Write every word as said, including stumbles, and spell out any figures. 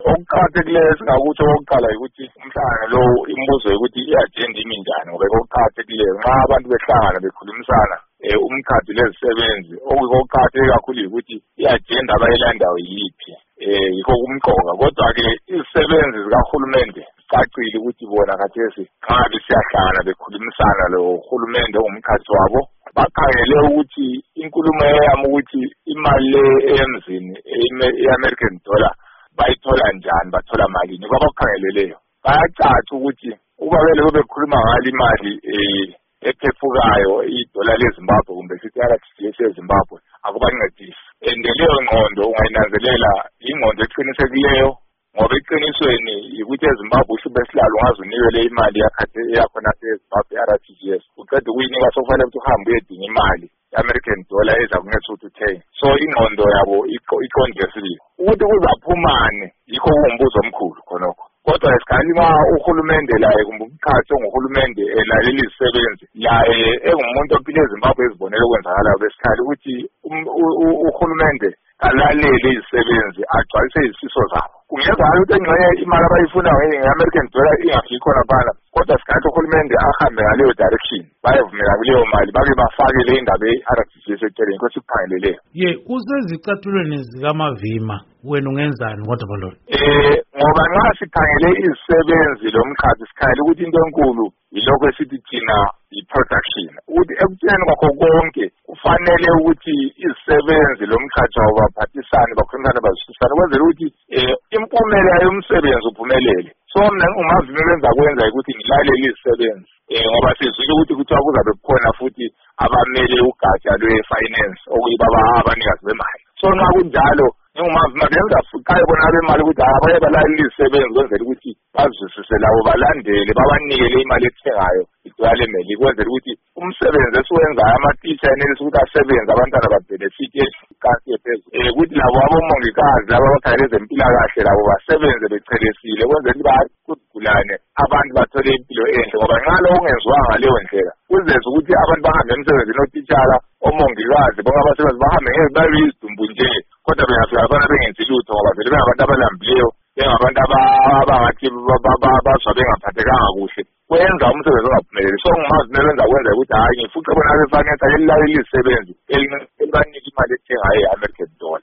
okuqakathekileyo singakuthi okokuqala ukuthi umhlangano lo imibuzo ukuthi i-agenda imi njani ngoba okuqakathekileyo nxa abantu behlangana bekhulumisana um umkhathi lezisebenzi okuqakatheke kakhulu ukuthi i-agenda abayilandayo yiphi um yikho kumqoka kodwa-ke izisebenzi zikahulumende cacile ukuthi bona khathesi nxa besiyahlangana bekhulumisana lo hulumende ongumkhathi wabo bakhangele ukuthi inkulumo yami ukuthi imali le emzini i-American dollar bayithola njani bathola malini kwabakukhangeleleyo bayacaca ukuthi uba vele bekhuluma ngale imali um ephephukayo idola leZimbabwe kumbe sithi R T G S eZimbabwe akubancedisi and leyo ngqondo ungayinanzelela ingqondo eqinisekileyo ngoba eqinisweni ukuthi eZimbabwe uhlube sihlalo ungaze unikele imali yakhe yakhona eZimbabwe i-R T G S uqeda ukuyinika sokufanele ukuthi uhambe uyedinga imali i-American dollar eza kuncedisa ukuthi uthenge so ingqondo yabo iqondisile ukuthi kuzaphumane yikho kungumbuzo omkhulu khonokho kodwa esikhathi ma uhulumende laye kumbe umkhathi onguhulumende elalela izisebenzi laye engumuntu ophile eZimbabwe ezibonela okwenzakalayo besikhathi ukuthi uhulumende alalele izisebenzi agcwalise izifiso zabo kungenzakala ukuthi engxenye imali abayifunayo nge-American dollar ingafiki khona phana kodwa sikhathi uhulumende ahambe ngaleyo direction bayevumela kuleyo mali bake bafake le indaba ye-R T G S eceleni kwesi kuphangeleleyo ye kusezicatulweni zikaMavima wena ungenzani kodwa balona um ngoba nxa sikhangele izisebenzi lo mkhathi sikhangele ukuthi into enkulu yilokho esithi thina i-production ukuthi ekuthenini kwakho konke kufanele ukuthi izisebenzi lo mkhathi wabo baphathisane bakhulumisane bazwisisane ukwenzela ukuthi um impumela yomsebenzi uphumelele so mna ngingumavimi benza kwenza ukuthi ngilalele izisebenzi um ngoba sizwile ukuthi kuthiwa kuzabe kukhona futhi abamele ugatsha lwe-finance okuyiba abanikazi bemali so nxa kunjalo ngingumavima benza fuqayo bona bemali ukuthi abaye balalele izisebenzi kwenzela ukuthi bazwisise labo balandele babanikele imali ethengayo idola lemali kwenzela ukuthi umsebenzi esiwenzayo amatitsha enelisa ukuthi asebenze abantwana babhenefite ekansi ephezulu um ukuthi labo abomongikazi labo abakhangele ezempilakahle labo basebenze bechelesile kwenzela ukuthi bayakugulane abantu bathole impilo enhle ngoba nxa lo kungenziwanga ngaleyo ndlela kuzeza ukuthi abantu bahambe emsebenzini otitshala omongikazi bonke abasebenzi bahambe ngeke babe yizidumbu nje kodwa bengafika abana bengenzi lutho ngoba vele bengabantu abalambileyo bengabantu abangathi bazwa bengaphathekanga kuhle kwenza umsebenzi ongaphumeleli so ngumavime benza kwenza ukuthi hayi ngifuqe bona befanele elilalele izisebenzi elibanika imali ethengayo i-American dollar